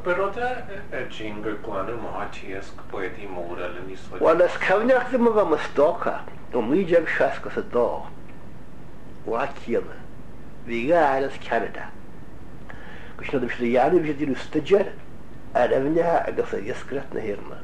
Pero jingle glan Matthias poeti moral and is Well, as Kavnak the Mavastoka, to me Jack Shaska a door. What killer? The guy is Canada. Because the Yari visited Stager, and Evnia, I guess a Yaskratna Hirma.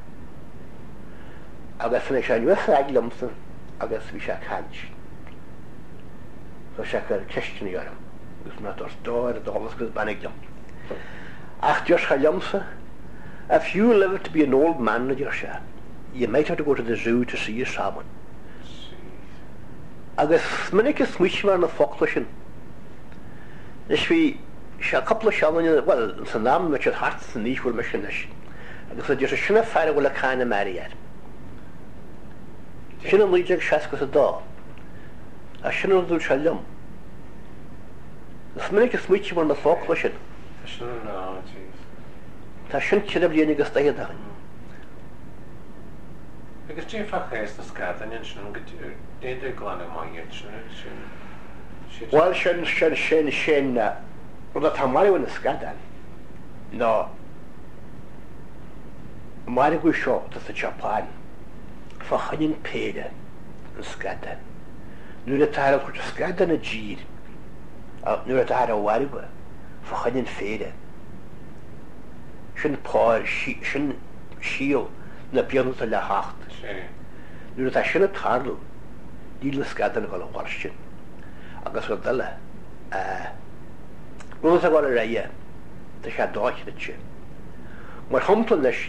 I guess I shall US Aglamson, I guess we shall catch. So Shaka question Yaram. It's not our store, the almost goes Banigam. Ach, Josh Haljamsa, if you live to be an old man in your share, you might have to go to the zoo to see a shaman. I guess Minik is Switchman of Focklushin. This we a couple of shaman, well, it's a name which is hearts and equal mission. I guess there's a shinna fire will a kind of marry yet. Shinna Lijak Shaskas a dog. A shinna do Shaljam. The Minik is Switchman of Focklushin. No, Ta shouldn't should have been a stay at home. Because Jeff has the scat and did the glan of my Well, shen, well, that's how Mario in the scat. No. Mario was shot to the Japan for hunting paid and scat. Knew the title which was scat and a jeed. Knew the title Mario for hunting fade. Shouldn't pour, shouldn't shield na piano to la hacht. Nu dat shouldn't tarlo. Deal scatten go question. Agus go dalla. Nu dat go raya. The shadow the chin. Maar humpelnish.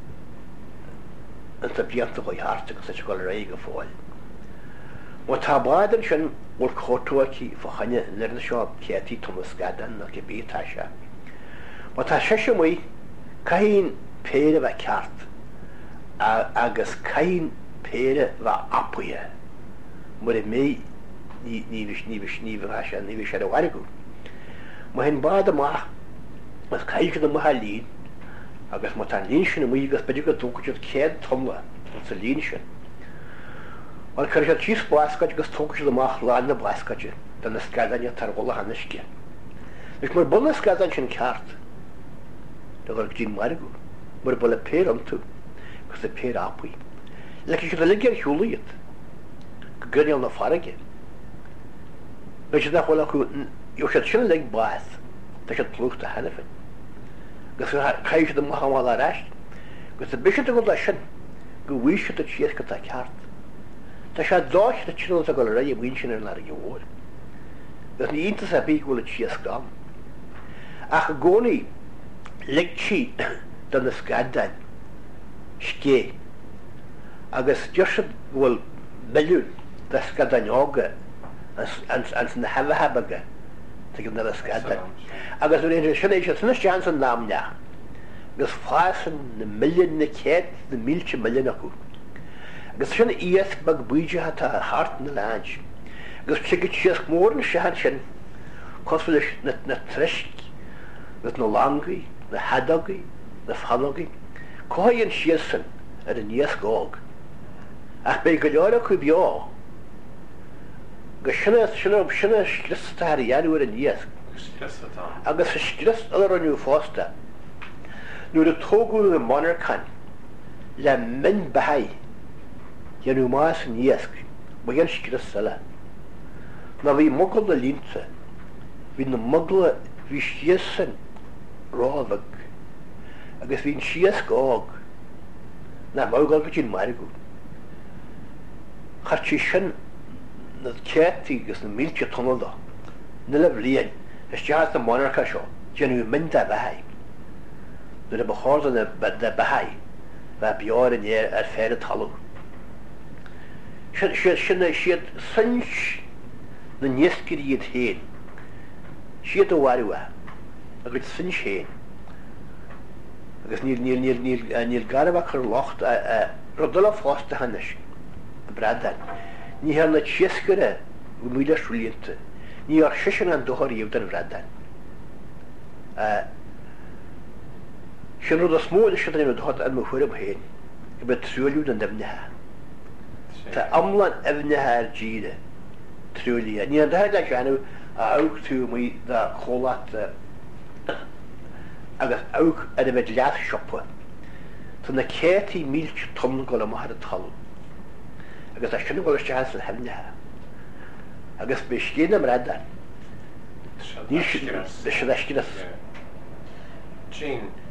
And the piano go hart to such go raya go fall. Wat habaden shun wol khotoaki for hanya in the shop Katie Thomas Gadan no ke be tasha. Wat ha shashmui Kain pere va kart agus kain pere va apuya more me ni vasha ni shara wargu mohin bad ma mas kai ke ma halin agus motan shin mu gas pediga tu kuch ked thomla so linshin wal karja chis plaska gas tu kuch ma khlan na plaska je dan skadanya targola hanishke ich mer bonus skadan shin kart the work Jim Marigo, but a pair on two, because the pair up we. Like you should have get Juliet. Good on the far again. But you you should like bath. They should close the hand of it. Because I should the Muhammad Rash. Because the bishop of the shin, go wish that she has got a cart. They should dodge the children to go already winching and letting you ward. There's the interest of equal that she has gone. Ach, Goni. Like cheat than the scadan. Ske. Agus just will million the scadanyoga and the habaga to give another scadan. Agus when in the chance on Namna. Agus fasten the million the cat, the milch million of Agus shin eas bag buja hat a heart in the lunch. Agus chicken cheese more than shanshin. Cause for the trish with no langi. The hadogi, the fallogi, Coy and Shearson at a Nias Gog. Ach be Gallora Cubio. Gashina Shlistari Yadu and Nias. Agus Shlist other new foster. Nu the Togu the monarchan. La men Bahai. Yanumas and Yask. Wayan Shlistella. Now we muggle the lince. We the muggler we Shearson. Rovag. I guess we Shias Gog. Na Mogol between Marigo. Harchishan the Catty is the milk tunnel. Nilla Blian. It's just the monarcha show. Genu Minta Bahai. The Bahors and the Bahai. That beyond and year at Fair Tallow. She had cinch the Nieskiri at Hain. She had a Wariwa. A good cinch Hain. Because Neil Garabak her locht Rodolph Foster Hanish. Bradan. Ni har na Cheskere, Mila Shuliente. Ni are Shishan and Dohori of the Bradan. She know the small children of hot and Muhurim Hain. But Trulu and Demneha. The Amlan Evnehar Gide. Truly. And you had that Janu out to me the Colat. agus auk ar a bheith leas siopa. Tá na cétí mílt ton go le maithar a tal. Agus a sinna goiste le hemnethe. Agus be céan am rada. Ní se leisciras. Jean,